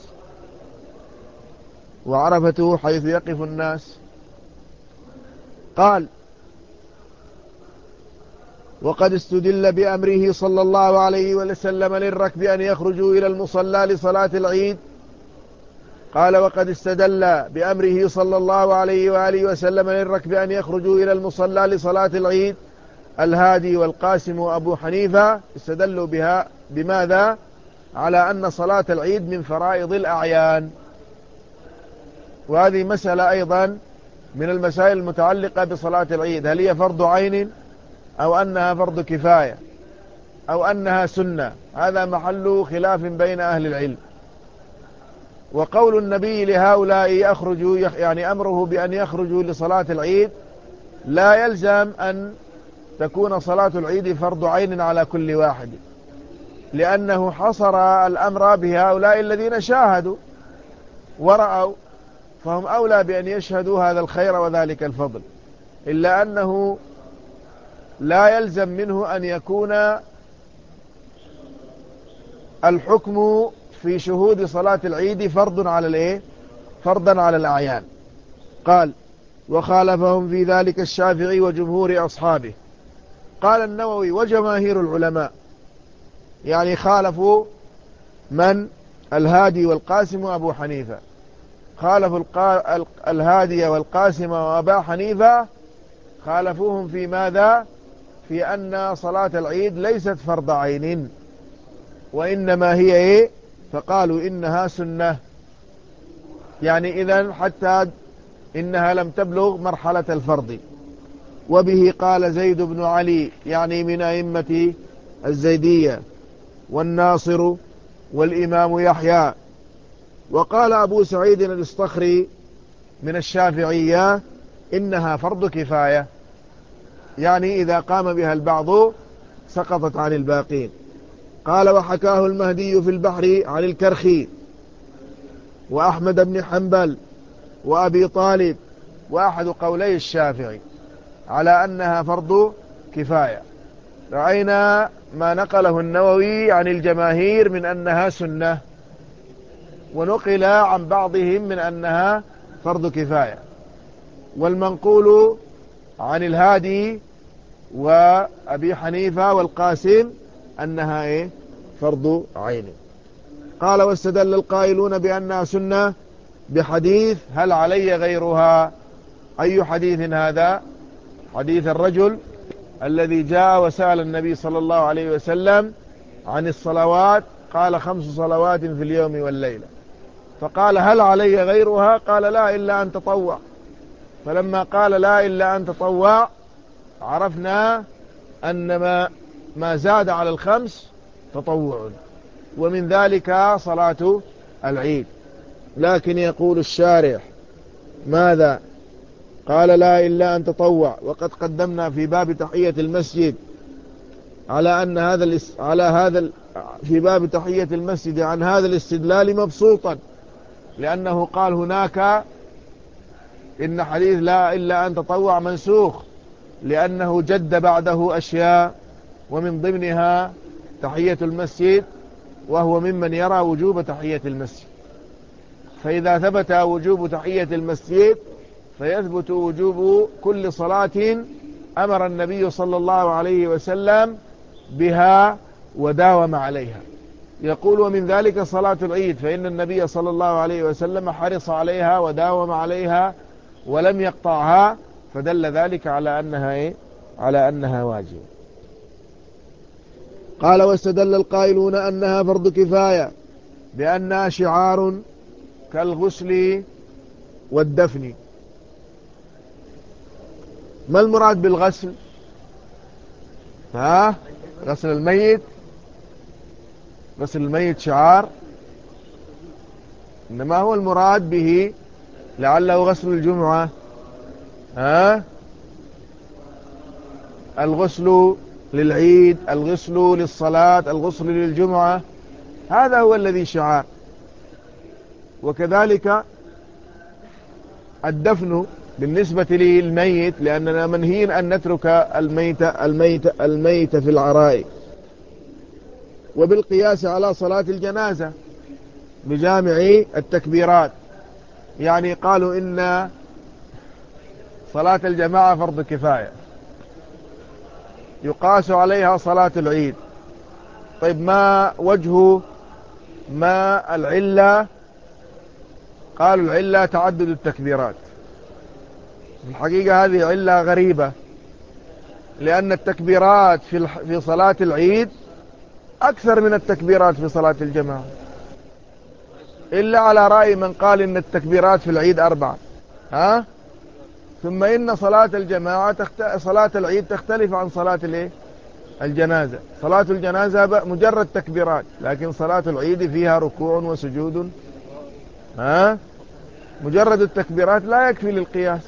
وعرفته حيث يقف الناس. قال: وقد استدل بأمره صلى الله عليه وسلم للركب أن يخرجوا إلى المصلى لصلاة العيد. قال: وقد استدل بأمره صلى الله عليه وآله وسلم للركب أن يخرجوا إلى المصلى لصلاة العيد الهادي والقاسم وأبو حنيفة، استدلوا بها بماذا؟ على أن صلاة العيد من فرائض الأعيان. وهذه مسألة أيضا من المسائل المتعلقة بصلاة العيد، هل هي فرض عين أو أنها فرض كفاية أو أنها سنة؟ هذا محل خلاف بين أهل العلم. وقول النبي لهؤلاء يخرجوا، يعني أمره بأن يخرجوا لصلاة العيد، لا يلزم أن تكون صلاة العيد فرض عين على كل واحد، لأنه حصر الأمر بهؤلاء الذين شاهدوا ورأوا، فهم أولى بأن يشهدوا هذا الخير وذلك الفضل، إلا أنه لا يلزم منه أن يكون الحكم في شهود صلاة العيد فرض على الإيه؟ فرضا على الأعيان. قال: وخالفهم في ذلك الشافعي وجمهور أصحابه. قال النووي: وجماهير العلماء، يعني خالفوا من؟ الهادي والقاسم وأبو حنيفة. خالفوا الهادي والقاسم وأبا حنيفة، خالفوهم في ماذا؟ في أن صلاة العيد ليست فرض عين، وإنما هي إيه؟ فقالوا إنها سنة، يعني إذن حتى إنها لم تبلغ مرحلة الفرض. وبه قال زيد بن علي، يعني من أئمة الزيدية، والناصر والإمام يحيى وقال أبو سعيد الإصطخري من الشافعية إنها فرض كفاية، يعني إذا قام بها البعض سقطت عن الباقين. قال وحكاه المهدي في البحر عن الكرخي وأحمد بن حنبل وأبي طالب وأحد قولي الشافعي على أنها فرض كفاية. رأينا ما نقله النووي عن الجماهير من أنها سنة، ونقل عن بعضهم من أنها فرض كفاية، والمنقول عن الهادي وأبي حنيفة والقاسم أنها إيه؟ فرض عين. قال واستدل القائلون بأنها سنة بحديث هل علي غيرها. أي حديث هذا؟ حديث الرجل الذي جاء وسأل النبي صلى الله عليه وسلم عن الصلوات، قال خمس صلوات في اليوم والليلة، فقال هل علي غيرها؟ قال لا إلا أن تطوع. فلما قال لا إلا أن تطوع عرفنا أن ما, ما زاد على الخمس تطوع، ومن ذلك صلاة العيد. لكن يقول الشارح ماذا؟ قال لا إلا أن تطوع، وقد قدمنا في باب تحية المسجد على أن هذا الاس... على هذا في باب تحية المسجد عن هذا الاستدلال مبسوطا، لأنه قال هناك إن حديث لا إلا أن تطوع منسوخ لأنه جد بعده أشياء، ومن ضمنها تحية المسجد، وهو ممن يرى وجوب تحية المسجد. فإذا ثبت وجوب تحية المسجد فيثبت وجوب كل صلاة أمر النبي صلى الله عليه وسلم بها وداوم عليها. يقول ومن ذلك صلاة العيد، فإن النبي صلى الله عليه وسلم حرص عليها وداوم عليها ولم يقطعها، فدل ذلك على أنها إيه؟ على أنها واجبة. قال واستدل القائلون أنها فرض كفاية بأنها شعار كالغسل والدفن. ما المراد بالغسل؟ ها؟ غسل الميت؟ غسل الميت شعار، إنما هو المراد به لعله غسل الجمعة، ها؟ الغسل للعيد، الغسل للصلاة، الغسل للجمعة، هذا هو الذي شعار. وكذلك الدفن بالنسبة للميت، لأننا منهين أن نترك الميت الميت الميت في العرائق. وبالقياس على صلاة الجنازة بجامع التكبيرات، يعني قالوا إن صلاة الجماعة فرض كفاية يقاس عليها صلاة العيد. طيب ما وجه ما العلة؟ قالوا العلة تعدد التكبيرات. الحقيقة هذه علة غريبة، لأن التكبيرات في في صلاة العيد أكثر من التكبيرات في صلاة الجماعة، إلا على رأي من قال إن التكبيرات في العيد أربعة. ها؟ ثم إن صلاة الجماعة تخت... صلاة العيد تختلف عن صلاة الايه؟ الجنازة. صلاة الجنازة مجرد تكبيرات، لكن صلاة العيد فيها ركوع وسجود. ها؟ مجرد التكبيرات لا يكفي للقياس،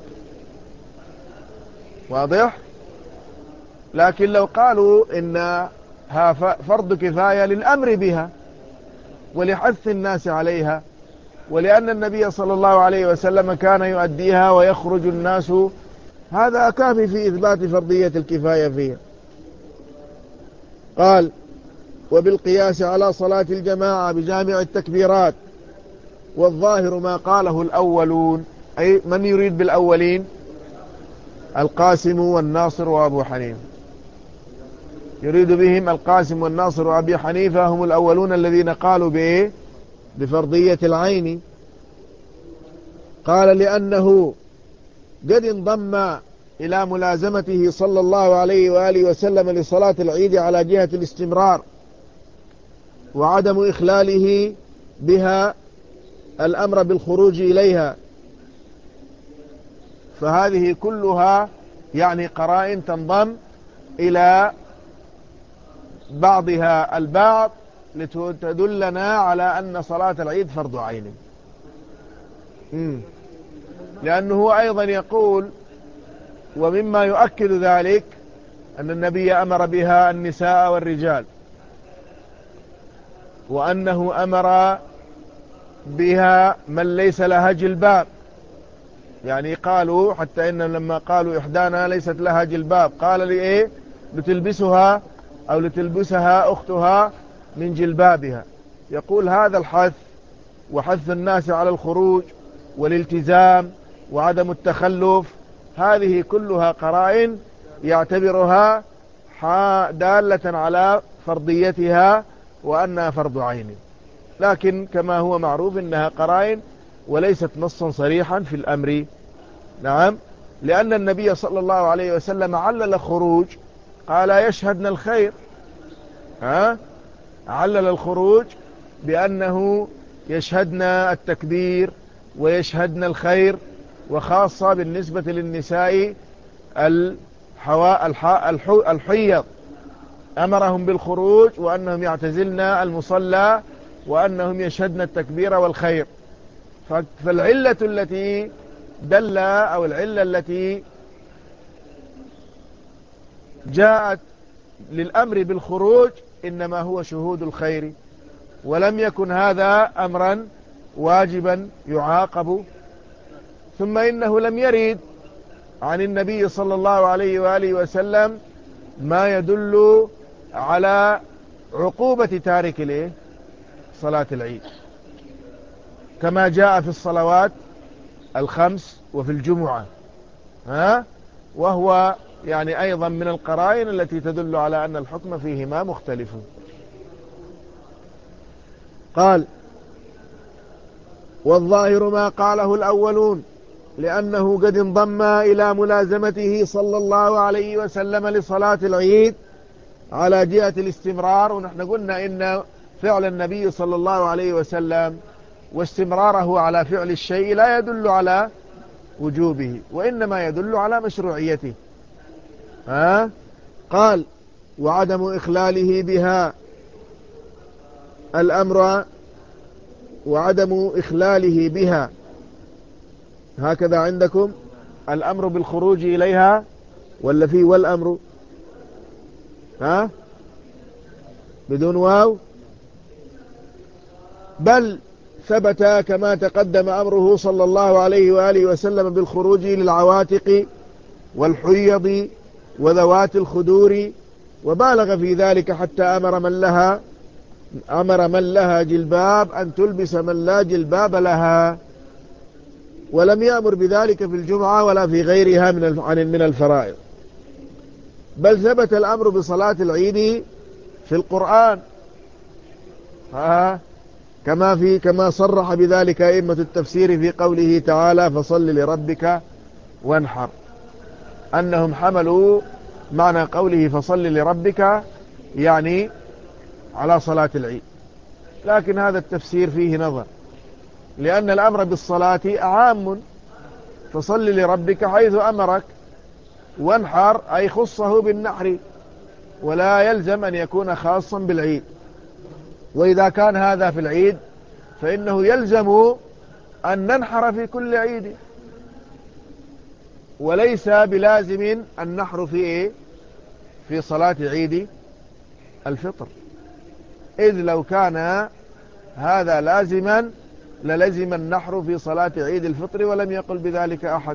واضح؟ لكن لو قالوا إنها فرض كفاية للأمر بها ولحث الناس عليها، ولأن النبي صلى الله عليه وسلم كان يؤديها ويخرج الناس، هذا كافي في إثبات فرضية الكفاية فيها. قال وبالقياس على صلاة الجماعة بجامع التكبيرات، والظاهر ما قاله الأولون. أي من يريد بالأولين؟ القاسم والناصر وأبو حنيفة، يريد بهم القاسم والناصر وأبي حنيفة، هم الأولون الذين قالوا بإيه؟ بفرضية العين. قال لأنه قد انضم إلى ملازمته صلى الله عليه وآله وسلم لصلاة العيد على جهة الاستمرار وعدم إخلاله بها الأمر بالخروج إليها، فهذه كلها يعني قرائن تنضم إلى بعضها البعض لتدلنا على أن صلاة العيد فرض عين. مم. لأنه أيضا يقول ومما يؤكد ذلك أن النبي أمر بها النساء والرجال، وأنه أمر بها من ليس لها جلباب. يعني قالوا حتى إنهم لما قالوا إحدانا ليست لها جلباب قال لي إيه لتلبسها أو لتلبسها أختها من جلبابها. يقول هذا الحث وحث الناس على الخروج والالتزام وعدم التخلف، هذه كلها قرائن يعتبرها دالة على فرضيتها وأنها فرض عين، لكن كما هو معروف إنها قرائن وليست نصا صريحا في الأمر. نعم، لأن النبي صلى الله عليه وسلم علل خروج قال يشهدن الخير، ها علل الخروج بأنه يشهدن التكبير ويشهدن الخير، وخاصة بالنسبة للنساء الحيض أمرهم بالخروج وأنهم يعتزلن المصلى وأنهم يشهدن التكبير والخير. فالعلة التي دل أو العلة التي جاءت للأمر بالخروج إنما هو شهود الخير، ولم يكن هذا أمرا واجبا يعاقب. ثم إنه لم يرد عن النبي صلى الله عليه وآله وسلم ما يدل على عقوبة تارك الايه صلاة العيد، كما جاء في الصلوات الخمس وفي الجمعة، ها وهو يعني أيضا من القرائن التي تدل على أن الحكم فيهما مختلف. قال والظاهر ما قاله الأولون لأنه قد انضم إلى ملازمته صلى الله عليه وسلم لصلاة العيد على جهة الاستمرار. ونحن قلنا إن فعل النبي صلى الله عليه وسلم واستمراره على فعل الشيء لا يدل على وجوبه وإنما يدل على مشروعيته. ها؟ قال وعدم إخلاله بها الأمر وعدم إخلاله بها، هكذا عندكم الأمر بالخروج إليها ولا فيه والأمر ها بدون واو؟ بل ثبت كما تقدم أمره صلى الله عليه وآله وسلم بالخروج للعواتق والحيض وذوات الخدور، وبالغ في ذلك حتى أمر من لها أمر من لها جلباب أن تلبس من لا جلباب لها، ولم يأمر بذلك في الجمعة ولا في غيرها من من الفرائض. بل ثبت الأمر بصلاة العيد في القرآن، ها كما في كما صرح بذلك أئمة التفسير في قوله تعالى فصل لربك وانحر، أنهم حملوا معنى قوله فصل لربك يعني على صلاة العيد، لكن هذا التفسير فيه نظر، لأن الأمر بالصلاة عام، فصل لربك حيث أمرك، وانحر أي خصه بالنحر، ولا يلزم أن يكون خاصا بالعيد. وإذا كان هذا في العيد فإنه يلزم أن ننحر في كل عيد، وليس بلازم النحر في إيه؟ في صلاة عيد الفطر، إذ لو كان هذا لازما للزم النحر في صلاة عيد الفطر، ولم يقل بذلك أحد.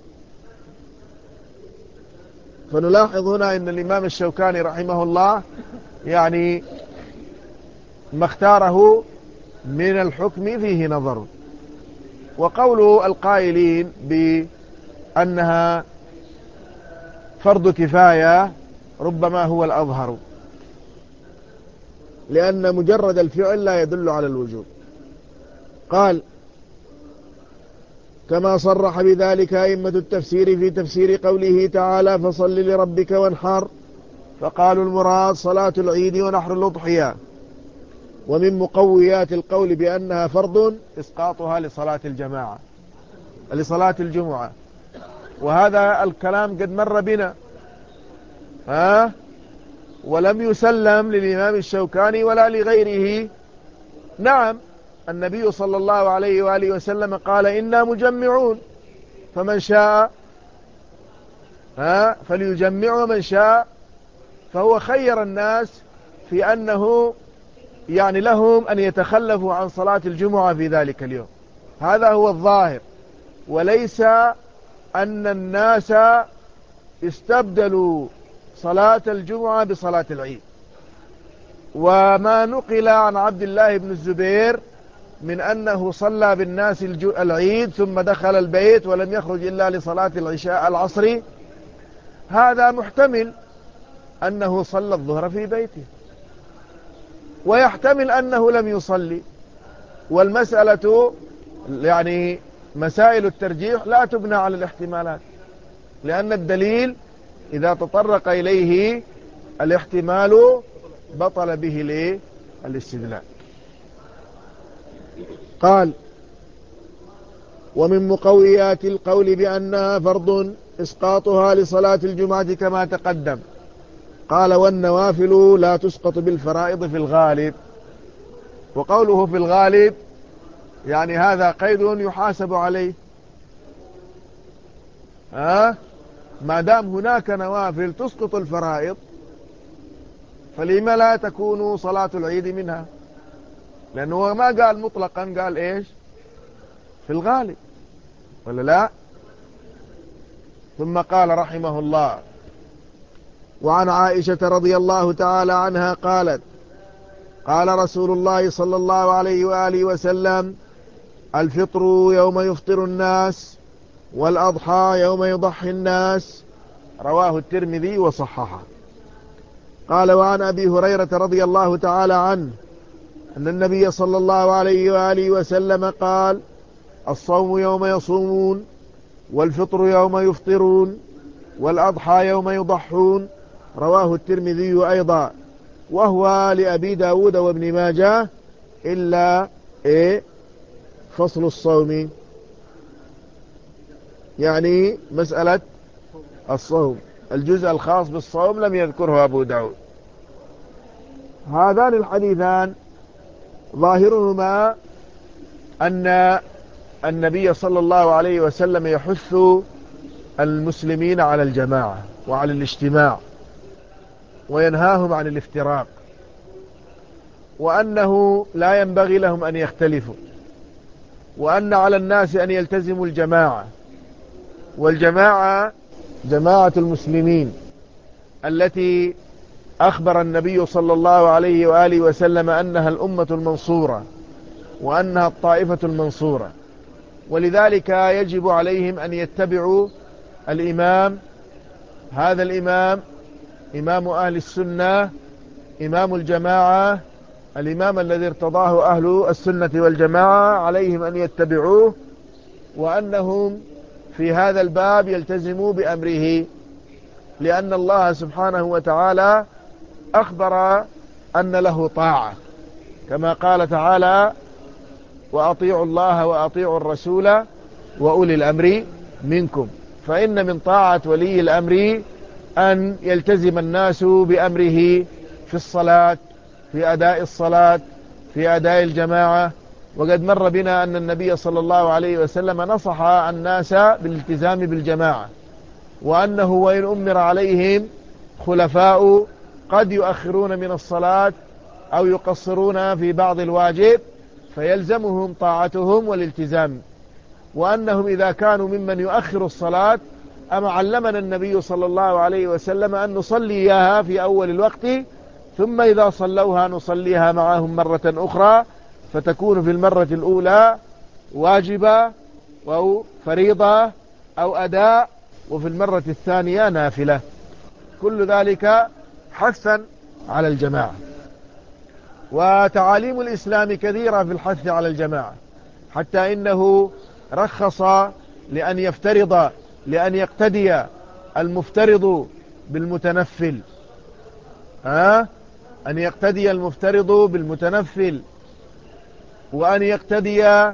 فنلاحظ هنا أن الإمام الشوكاني رحمه الله يعني ما اختاره من الحكم فيه نظر. وقول القائلين بأنها فرض كفاية ربما هو الأظهر، لأن مجرد الفعل لا يدل على الوجوب. قال كما صرح بذلك أئمة التفسير في تفسير قوله تعالى فصل لربك وانحر، فقالوا المراد صلاة العيد ونحر الأضحية. ومن مقويات القول بأنها فرض إسقاطها لصلاة الجماعة لصلاة الجمعة، وهذا الكلام قد مر بنا، ها ولم يسلم للإمام الشوكاني ولا لغيره. نعم، النبي صلى الله عليه وآله وسلم قال إنا مجمعون، فمن شاء ها فليجمع، ومن شاء، فهو خير الناس في أنه يعني لهم أن يتخلفوا عن صلاة الجمعة في ذلك اليوم. هذا هو الظاهر، وليس أن الناس استبدلوا صلاة الجمعة بصلاة العيد. وما نقل عن عبد الله بن الزبير من أنه صلى بالناس العيد ثم دخل البيت ولم يخرج إلا لصلاة العشاء العصر، هذا محتمل أنه صلى الظهر في بيته، ويحتمل أنه لم يصلي. والمسألة يعني مسائل الترجيح لا تبنى على الاحتمالات، لأن الدليل إذا تطرق إليه الاحتمال بطل به ليه الاستدلال. قال: ومن مقويات القول بأنها فرض إسقاطها لصلاة الجمعة كما تقدم. قال: والنوافل لا تسقط بالفرائض في الغالب. وقوله في الغالب يعني هذا قيد يحاسب عليه. ها ما دام هناك نوافل تسقط الفرائض، فلما لا تكون صلاة العيد منها؟ لأنه ما قال مطلقا، قال إيش؟ في الغالب، ولا لا؟ ثم قال رحمه الله: وعن عائشة رضي الله تعالى عنها قالت: قال رسول الله صلى الله عليه وآله وسلم: الفطر يوم يفطر الناس، والأضحى يوم يضحي الناس. رواه الترمذي وصححه. قال: وعن أبي هريرة رضي الله تعالى عنه أن النبي صلى الله عليه وآله وسلم قال: الصوم يوم يصومون، والفطر يوم يفطرون، والأضحى يوم يضحون. رواه الترمذي أيضا، وهو لأبي داود وابن ماجه، إلا إيه فصل الصوم، يعني مسألة الصوم، الجزء الخاص بالصوم لم يذكره أبو داود. هذان الحديثان ظاهرهما أن النبي صلى الله عليه وسلم يحث المسلمين على الجماعة وعلى الاجتماع، وينهاهم عن الافتراق، وأنه لا ينبغي لهم أن يختلفوا، وأن على الناس أن يلتزموا الجماعة. والجماعة جماعة المسلمين التي أخبر النبي صلى الله عليه وآله وسلم أنها الأمة المنصورة، وأنها الطائفة المنصورة. ولذلك يجب عليهم أن يتبعوا الإمام، هذا الإمام إمام أهل السنة، إمام الجماعة، الإمام الذي ارتضاه أهل السنة والجماعة، عليهم أن يتبعوه، وأنهم في هذا الباب يلتزموا بأمره، لأن الله سبحانه وتعالى أخبر أن له طاعة، كما قال تعالى: وأطيعوا الله وأطيعوا الرسول وأولي الأمر منكم. فإن من طاعة ولي الأمر أن يلتزم الناس بأمره في الصلاة، في أداء الصلاة، في أداء الجماعة. وقد مر بنا أن النبي صلى الله عليه وسلم نصح الناس بالالتزام بالجماعة، وأنه وإن أمر عليهم خلفاء قد يؤخرون من الصلاة أو يقصرون في بعض الواجب، فيلزمهم طاعتهم والالتزام. وأنهم إذا كانوا ممن يؤخر الصلاة، أما علمنا النبي صلى الله عليه وسلم أن نصلي إياها في أول الوقت، ثم إذا صلوها نصليها معهم مرة أخرى، فتكون في المرة الأولى واجبة أو فريضة أو أداء، وفي المرة الثانية نافلة. كل ذلك حثا على الجماعة. وتعاليم الإسلام كثيرة في الحث على الجماعة، حتى إنه رخص لأن يفترض لأن يقتدي المفترض بالمتنفل، ها أن يقتدي المفترض بالمتنفل، وأن يقتدي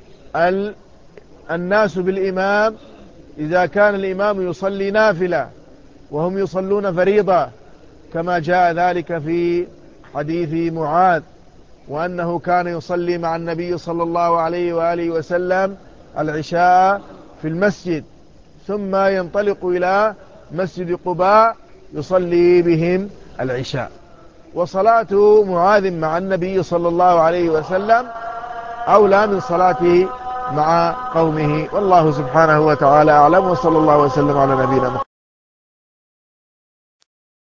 الناس بالإمام إذا كان الإمام يصلي نافلة وهم يصلون فريضة، كما جاء ذلك في حديث معاذ، وأنه كان يصلي مع النبي صلى الله عليه وآله وسلم العشاء في المسجد، ثم ينطلق إلى مسجد قباء يصلي بهم العشاء. وصلاة معاذ مع النبي صلى الله عليه وسلم أولى من صلاته مع قومه، والله سبحانه وتعالى أعلم، وصلى الله وسلم على نبينا محمد.